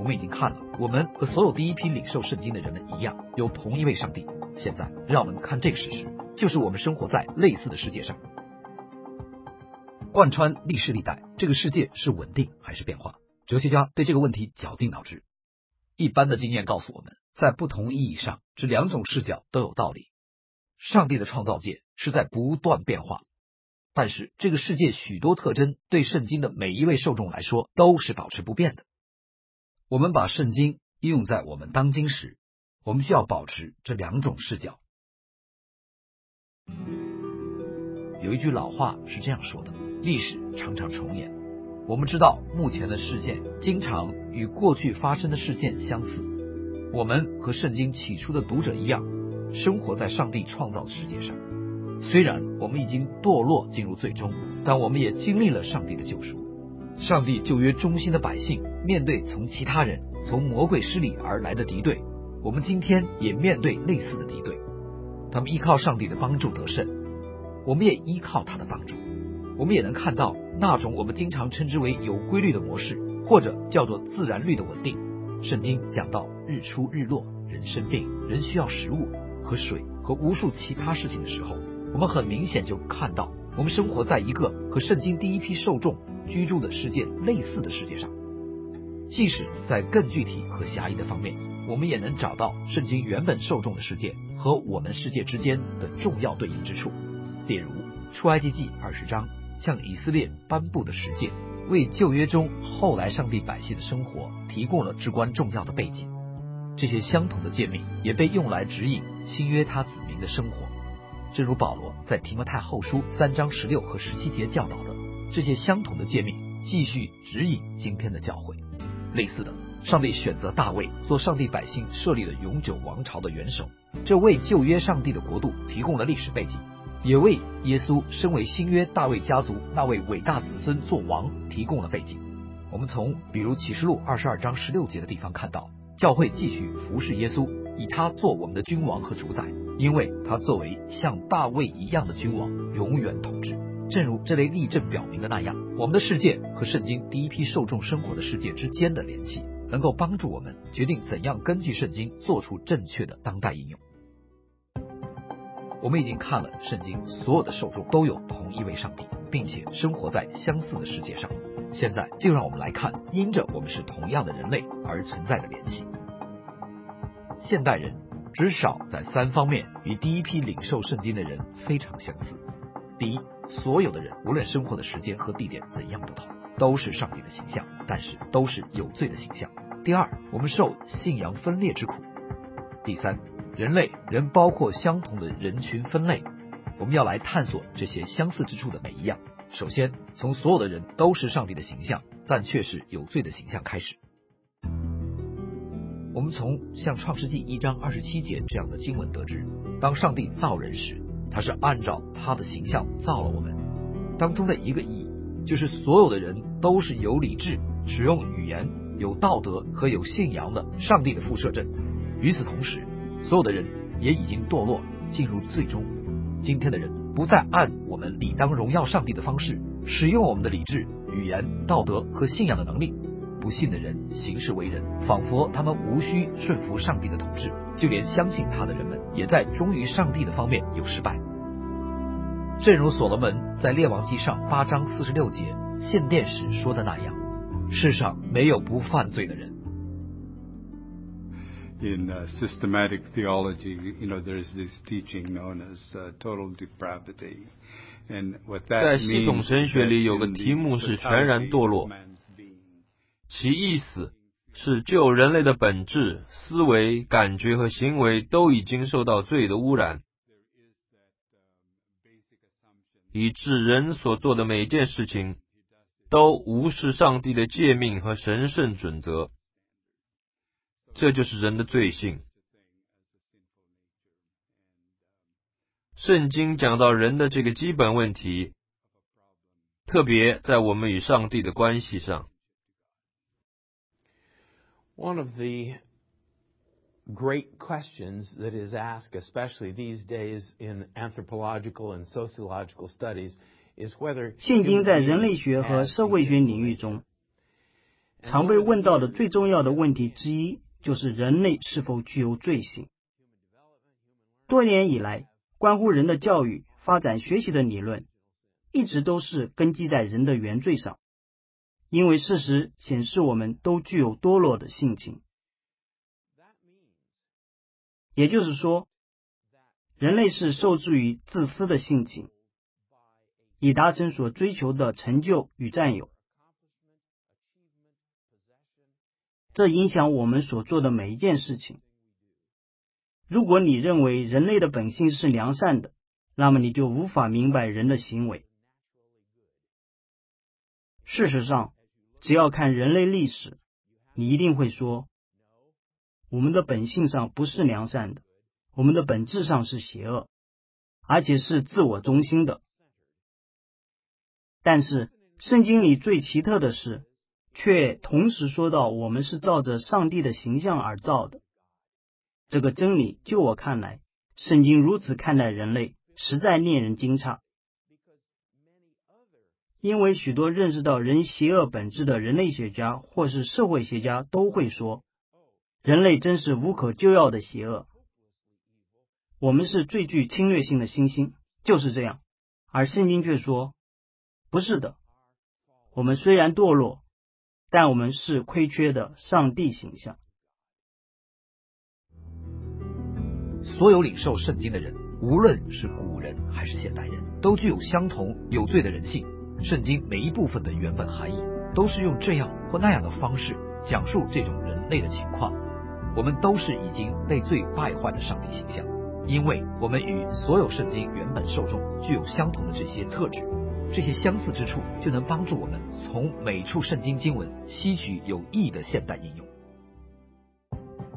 我们已经看了，我们和所有第一批领受圣经的人们一样，有同一位上帝。现在让我们看这个事实，就是我们生活在类似的世界上。贯穿历史历代，这个世界是稳定还是变化？哲学家对这个问题绞尽脑汁。一般的经验告诉我们，在不同意义上，这两种视角都有道理。上帝的创造界是在不断变化，但是这个世界许多特征对圣经的每一位受众来说都是保持不变的。我们把圣经应用在我们当今时，我们需要保持这两种视角。有一句老话是这样说的，历史常常重演。我们知道目前的事件经常与过去发生的事件相似。我们和圣经起初的读者一样，生活在上帝创造的世界上。虽然我们已经堕落进入最终，但我们也经历了上帝的救赎。上帝旧约忠心的百姓面对从其他人、从魔鬼势力而来的敌对，我们今天也面对类似的敌对。他们依靠上帝的帮助得胜，我们也依靠他的帮助。我们也能看到那种我们经常称之为有规律的模式，或者叫做自然律的稳定。圣经讲到日出日落，人生病，人需要食物和水和无数其他事情的时候，我们很明显就看到我们生活在一个和圣经第一批受众居住的世界类似的世界上。即使在更具体和狭义的方面，我们也能找到圣经原本受众的世界和我们世界之间的重要对应之处。例如出埃及记20章向以色列颁布的十诫，为旧约中后来上帝百姓的生活提供了至关重要的背景。这些相同的诫命也被用来指引新约他子民的生活。正如保罗在提摩太后书3章16和17节教导的，这些相同的诫命继续指引今天的教会。类似的，上帝选择大卫做上帝百姓设立了永久王朝的元首，这为旧约上帝的国度提供了历史背景，也为耶稣身为新约大卫家族那位伟大子孙做王提供了背景。我们从比如启示录22章16节的地方看到，教会继续服侍耶稣，以他做我们的君王和主宰，因为他作为像大卫一样的君王永远统治。正如这类例证表明的那样，我们的世界和圣经第一批受众生活的世界之间的联系，能够帮助我们决定怎样根据圣经做出正确的当代应用。我们已经看了圣经所有的受众都有同一位上帝，并且生活在相似的世界上。现在就让我们来看因着我们是同样的人类而存在的联系。现代人至少在3方面与第一批领受圣经的人非常相似。第一，所有的人无论生活的时间和地点怎样不同，都是上帝的形象，但是都是有罪的形象。第二，我们受信仰分裂之苦。第三，人类仍包括相同的人群分类，我们要来探索这些相似之处的每一样。首先，从所有的人都是上帝的形象，但却是有罪的形象开始。我们从像创世纪1章27节这样的经文得知，当上帝造人时，他是按照他的形象造了我们。当中的一个意义就是所有的人都是有理智、使用语言、有道德和有信仰的上帝的辐射阵。与此同时，所有的人也已经堕落进入最终。今天的人不再按我们理当荣耀上帝的方式使用我们的理智、语言、道德和信仰的能力。不信的人行事为人，仿佛他们无需顺服上帝的统治，就连相信他的人们也在忠于上帝的方面有失败。正如所罗门在列王记上8章46节献殿时说的那样，世上没有不犯罪的人。 In systematic theology, there's this teaching known as total depravity, and what that 在系统神学里有个题目是全然堕落，其意思是就人类的本质、思维、感觉和行为都已经受到罪的污染，以致人所做的每件事情都无视上帝的诫命和神圣准则。这就是人的罪性。圣经讲到人的这个基本问题，特别在我们与上帝的关系上。 One of the great questions that is asked, especially these days in anthropological and sociological studies, is whether 现今在人类学和社会学领域中， 常被问到的最重要的问题之一，就是人类是否具有罪性。多年以来，关乎人的教育、发展、学习的理论，一直都是根基在人的原罪上，因为事实显示我们都具有堕落的性情。也就是说，人类是受制于自私的性情，以达成所追求的成就与占有。这影响我们所做的每一件事情。如果你认为人类的本性是良善的，那么你就无法明白人的行为。事实上，只要看人类历史，你一定会说，我们的本性上不是良善的，我们的本质上是邪恶，而且是自我中心的。但是，圣经里最奇特的是，却同时说到我们是照着上帝的形象而造的。这个真理，就我看来，圣经如此看待人类，实在令人惊诧。因为许多认识到人邪恶本质的人类学家或是社会学家都会说，人类真是无可救药的邪恶。我们是最具侵略性的猩猩，就是这样。而圣经却说，不是的，我们虽然堕落，但我们是亏缺的上帝形象。 所有领受圣经的人，无论是古人还是现代人，都具有相同有罪的人性。圣经每一部分的原本含义，都是用这样或那样的方式讲述这种人类的情况。我们都是已经被罪败坏的上帝形象，因为我们与所有圣经原本受众具有相同的这些特质。这些相似之处就能帮助我们从每处圣经经文吸取有益的现代应用。